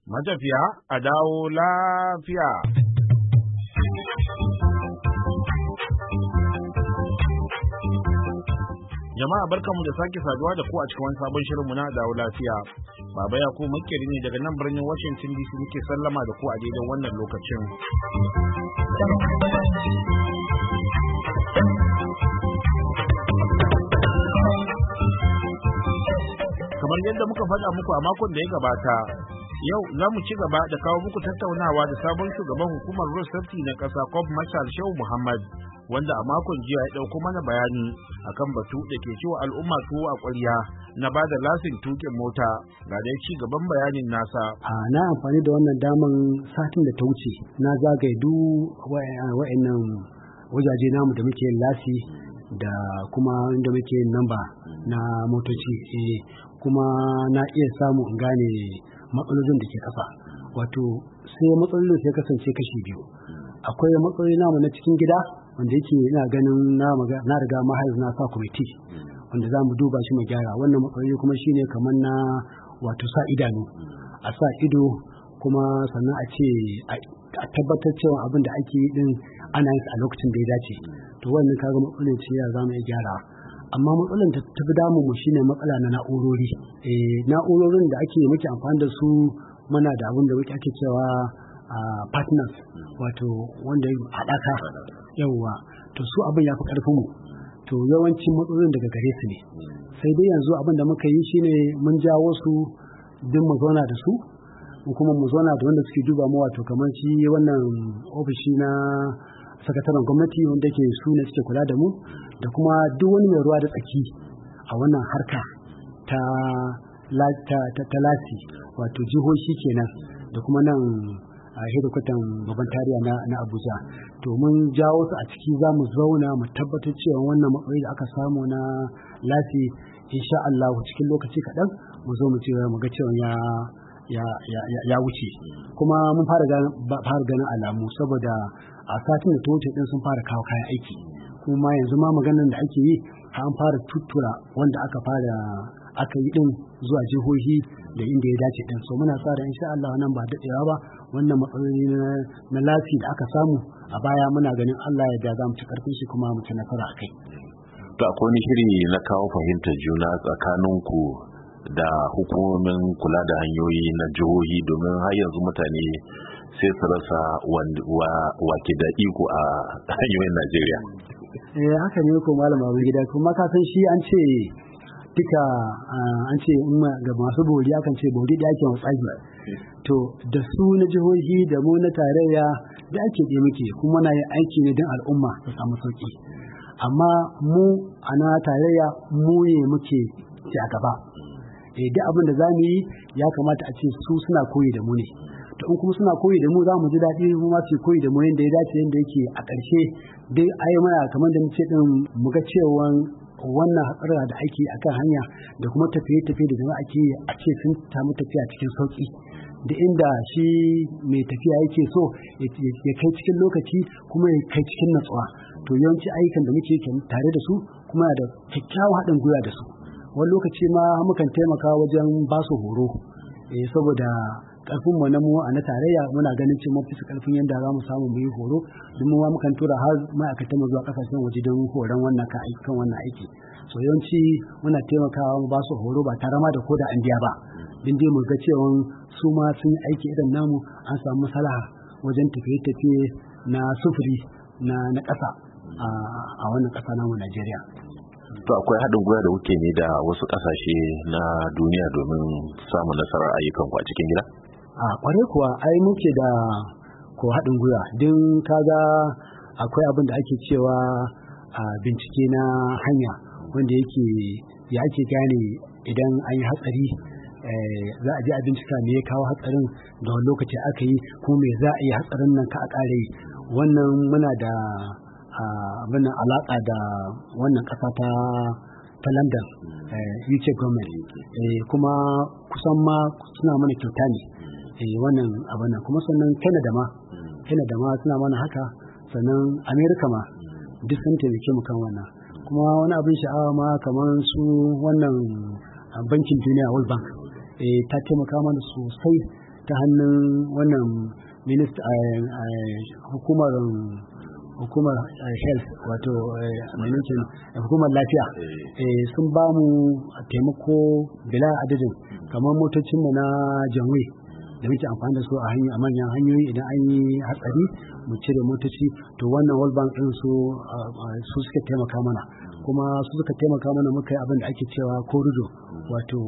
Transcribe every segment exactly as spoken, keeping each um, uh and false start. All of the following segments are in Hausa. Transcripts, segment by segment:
matafiya a dawo lafiya. Jama'a barkanmu da sake saduwa da ku a cikin wani sabon shirinmu na dawo lafiya. Baba Yakubu Makeri ne daga nan birnin Washington D C muke sallama da ku a daidai wannan lokacin. Kamar yadda muka faɗa muku a makon da ya gabata, yau za mu ci gaba da kawo muku tattaunawa da sabon shugaban hukumar road safety na ƙasa Cop Marshal Shehu Muhammad, wanda a makon jiya ya ɗauko mana bayani akan batu da ke ciwo al'umma tuwo a ƙwarya na ba da lasin tuƙin mota. Ga dai ci gaban bayanin nasa. A na amfani da wannan daman satin da ta wuce na zagaye duk wa'annan wajaje namu da muke yin lasi da kuma inda muke yin namba na motoci, kuma na iya samu in gane matsalolin da ke ƙasa. Wato sai matsalolin sai kasance kashi biyu. Akwai matsaloli namu na cikin gida wanda yake ina ganin na riga mahaiz na sa kwamiti wanda za mu duba shi mu gyara. Wannan matsaloli kuma shine kamar na wato sa idanu, a sa ido kuma sannan a ce a tabbatar cewa abin da ake yi din ana yin a lokacin da ya dace. To wannan kaga matsalolin ce ya za mu iya gyara. Amma matsalar da ta fi damun mu shine matsala na na'urori. Eh na'urorin da ake muke amfani da su muna da abin da muke ake cewa partners, wato wanda haɗaka yawwa. To su abin ya fi ƙarfin mu. To yawancin matsalolin daga gare su ne. Sai dai yanzu abin da muka yi shine mun jawo su don mu zauna da su, mu kuma mu zauna da wanda suke duba mu, wato kamar shi wannan ofishi na sakataren gwamnati wanda ke su ne suke kula da mu, da kuma duk wani mai ruwa da tsaki a wannan harka ta lasi, wato jihohi kenan da kuma nan a hedikwatar babban tariya na Abuja. To mun jawo su a ciki za mu zauna mu tabbatar cewa wannan matsayi da aka samu na lasi insha Allah cikin lokaci kaɗan mu zo mu ce mu ga cewa ya ya ya ya wuce. Kuma mun fara ganin alamu, saboda a satin da ta wuce din sun fara kawo kayan aiki, kuma yanzu ma maganar da ake yi an fara tuttura wanda aka fara aka yi din zuwa jihohi da inda ya dace din. So muna sa da insha Allah nan ba daɗewa ba wannan matsaloli na lafi da aka samu a baya muna ganin Allah ya da za mu ci karfin shi kuma mu ci nasara a kai. To akwai wani shiri na kawo fahimtar juna tsakaninku da hukumomin kula da hanyoyi na jihohi, domin har yanzu mutane sai su rasa wake da iko a hanyoyin Najeriya. Eh haka ne ko malama abin gida, kuma ka san shi an ce duka an ce ga masu bori akan ce bori da ake watsagi. To da su na jihohi da mu na tarayya da ake ɗaya muke, kuma na yin aiki ne don al'umma su samu sauki. Amma mu a na tarayya mu ne muke ci a gaba. Eh duk abin da za mu yi ya kamata a ce su suna koyi da mu ne. To in kuma suna koyi da mu za mu ji daɗi mu ma su koyi da mu yadda ya dace, yadda yake a ƙarshe dai ai mana kamar da muke din mu ga cewa wannan hatsara da ake akan hanya da kuma tafiye-tafiye da jama'a ake a ce sun samu tafiya cikin sauki, da inda shi mai tafiya yake so ya kai cikin lokaci kuma ya kai cikin natsuwa. To yawanci ayyukan da muke tare da su kuma da kyakkyawan haɗin gwiwa da su. Wani lokaci ma mukan taimaka wajen ba su horo, eh saboda karfin mu na mu a na tarayya muna ganin cewa mun fi karfin yadda za mu samu mu yi horo, domin ma mukan tura har ma'aikatan mu zuwa kasashen waje don horon wannan kan aiki kan wannan aiki. So yawanci muna taimakawa mu ba su horo ba tare ma da koda an biya ba, din dai mu ga cewa su ma sun yi aiki irin namu, an samu maslaha wajen tafiye-tafiye na sufuri na na ƙasa a wannan ƙasa namu Najeriya. To akwai haɗin gwiwa da kuke ne da wasu ƙasashe na duniya domin samun nasarar ayyukan ku a cikin gida? A ƙwarai kuwa ai muke da ko haɗin gwiwa, din kaga akwai abin da ake cewa a bincike na hanya wanda yake ya ake gane idan an yi hatsari, za a je a bincika me ya kawo hatsarin, da wani lokaci aka yi, ko me za a yi hatsarin nan ka a ƙare. Wannan muna da abin alaƙa da wannan ƙasa ta ta London, U K government, kuma kusan ma suna mana kyauta ne wannan abin nan. Kuma sannan Canada ma Canada ma suna mana haka, sannan America ma duk sun taimake mu kan wannan. Kuma wani abin sha'awa ma kamar su wannan bankin duniya World Bank ta taimaka mana sosai ta hannun wannan minista hukumar hukumar health wato amincin hukumar lafiya sun ba mu taimako bila adadin kamar motocinmu na janwe da muke amfani da su a hanyar a manyan hanyoyi idan an yi hatsari mu cire motoci to wannan world bank din su su suka taimaka mana kuma su suka taimaka mana muka yi abin da ake cewa corridor wato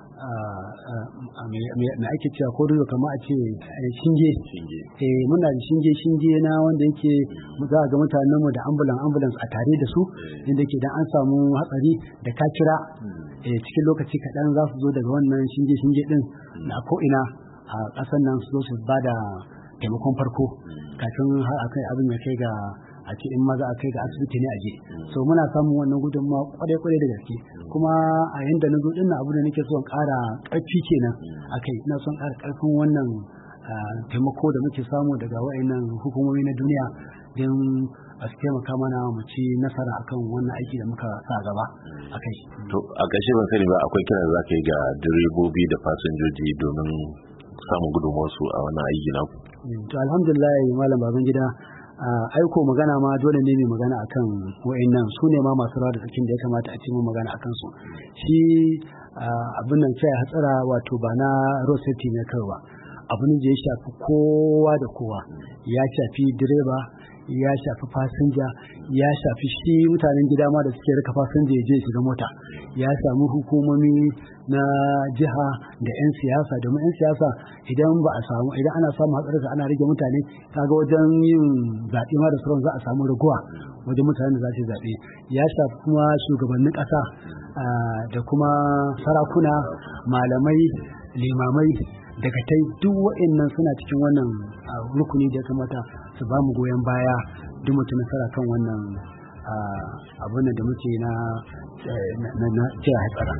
me ake cewa corridor kamar a ce shinge eh muna da shinge shinge na wanda yake za ga mutanen mu da ambulance ambulance a tare da su inda yake idan an samu hatsari da ka kira eh cikin lokaci kaɗan za su zo daga wannan shinge shinge din na ko ina a ƙasar nan su zo su ba da taimakon farko kafin har a kai abin ya kai ga a ce in maza a kai ga asibiti ne a je so muna samun wannan gudunmawa kwarai-kwarai da gaske kuma a yanda na zo din na abu da nake son ƙara ƙarfi kenan a kai ina son ƙara ƙarfin wannan taimako da muke samu daga wa'annan hukumomi na duniya don a su taimaka mana mu ci nasara akan wannan aiki da muka sa gaba a kai. To a ƙarshe ban sani ba akwai kira za ka yi ga direbobi da fasinjoji domin samun gudunmuwarsu a wannan aiki na ku. To alhamdulillah malam baban gida aiko magana ma dole ne mai magana akan wa'annan su ne ma masu rawa da tsakin da ya kamata a ce mun magana akan su shi abin nan sai hatsara wato ba na road safety ne kawai ba abin da ya shafi kowa da kowa ya shafi direba ya shafi fasinja ya shafi shi mutanen gida ma da suke rika fasinja ya je shiga mota ya samu hukumomi na jiha da 'yan siyasa domin 'yan siyasa idan ba a samu idan ana samu hatsarin ana rage mutane kaga wajen yin zaɓe ma da sauran za a samu raguwa wajen mutanen da za su zaɓe ya shafi kuma shugabannin ƙasa da kuma sarakuna malamai limamai daga tai duk waɗannan suna cikin wannan rukuni da ya kamata su ba mu goyon baya duk mutum nasara kan wannan abin da muke na na ce hatsara.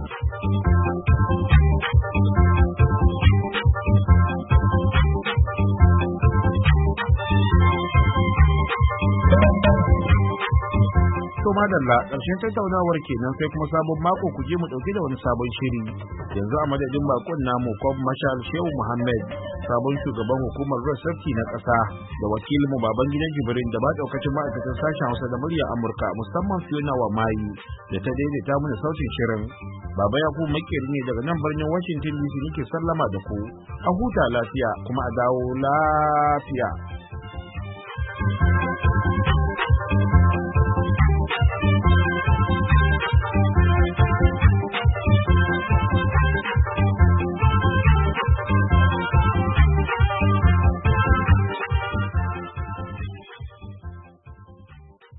To madalla ƙarshen tattaunawar kenan sai kuma sabon mako ku je mu ɗauki da wani sabon shiri yanzu a madadin bakon namu Kwab Mashal Shehu Muhammad sabon shugaban hukumar road safety na ƙasa da wakilinmu baban gidan Jibrin da ba ɗaukacin ma'aikatan sashen Hausa da muryar Amurka musamman Fiona wa Mayi da ta daidaita mana sautin shirin Baba Yakubu Makeri ne daga nan birnin Washington D C nake sallama da ku a huta lafiya kuma a dawo lafiya.